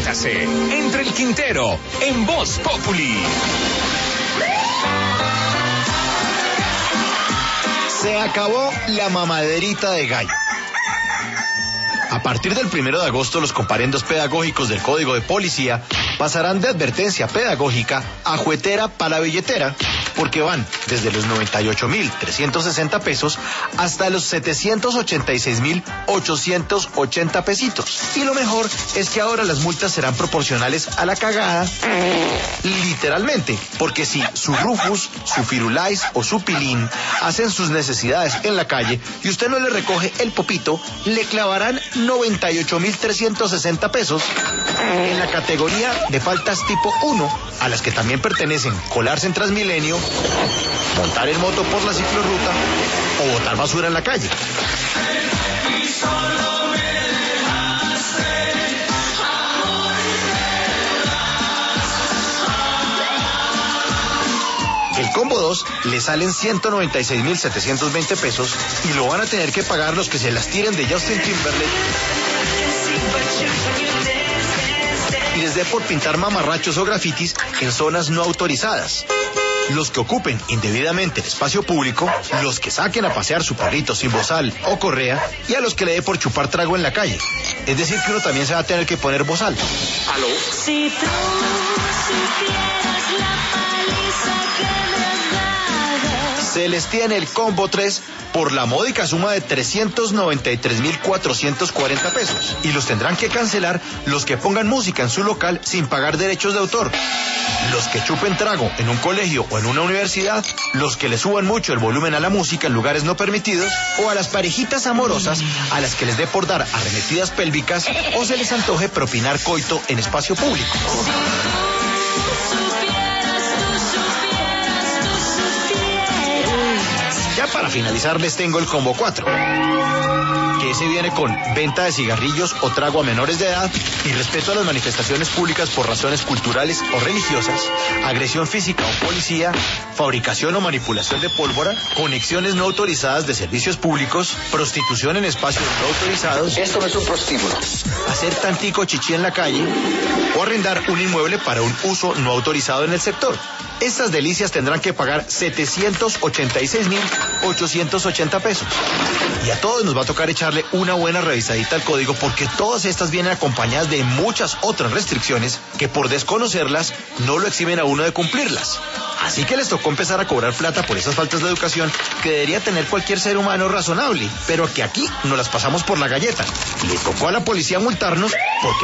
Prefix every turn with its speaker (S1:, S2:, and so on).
S1: Diviértase entre el Quintero en Voz Populi.
S2: Se acabó la mamaderita de gallo. A partir del 1 de agosto, los comparendos pedagógicos del Código de Policía pasarán de advertencia pedagógica a juetera para billetera, porque van desde los 98.360 pesos hasta los 786.880 pesitos. Y lo mejor es que ahora las multas serán proporcionales a la cagada, literalmente, porque si su Rufus, su Firulais o su Pilín hacen sus necesidades en la calle y usted no le recoge el popito, le clavarán 98.360 pesos en la categoría de faltas tipo 1, a las que también pertenecen colarse en Transmilenio, montar en moto por la ciclorruta o botar basura en la calle. El combo 2 le salen 196.720 pesos y lo van a tener que pagar los que se las tiren de Justin Timberlake y les dé por pintar mamarrachos o grafitis en zonas no autorizadas, los que ocupen indebidamente el espacio público, los que saquen a pasear su perrito sin bozal o correa y a los que le dé por chupar trago en la calle. Es decir, que uno también se va a tener que poner bozal.
S3: ¿Aló? Si tú supieras la paliza que me has dado.
S2: Se les tiene el combo 3 por la módica suma de 393.440 pesos y los tendrán que cancelar los que pongan música en su local sin pagar derechos de autor, los que chupen trago en un colegio o en una universidad, los que le suban mucho el volumen a la música en lugares no permitidos, o a las parejitas amorosas a las que les dé por dar arremetidas pélvicas o se les antoje propinar coito en espacio público. Ya para finalizar les tengo el combo 4, que ese viene con venta de cigarrillos o trago a menores de edad, irrespeto a las manifestaciones públicas por razones culturales o religiosas, agresión física a un policía, fabricación o manipulación de pólvora, conexiones no autorizadas de servicios públicos, prostitución en espacios no autorizados.
S4: Esto no es un prostíbulo.
S2: Hacer tantico chichi en la calle o arrendar un inmueble para un uso no autorizado en el sector. Estas delicias tendrán que pagar 786.880 pesos. Y a todos nos va a tocar echarle una buena revisadita al código, porque todas estas vienen acompañadas de muchas otras restricciones que por desconocerlas no lo eximen a uno de cumplirlas. Así que les tocó empezar a cobrar plata por esas faltas de educación que debería tener cualquier ser humano razonable, pero que aquí nos las pasamos por la galleta. Le tocó a la policía multarnos porque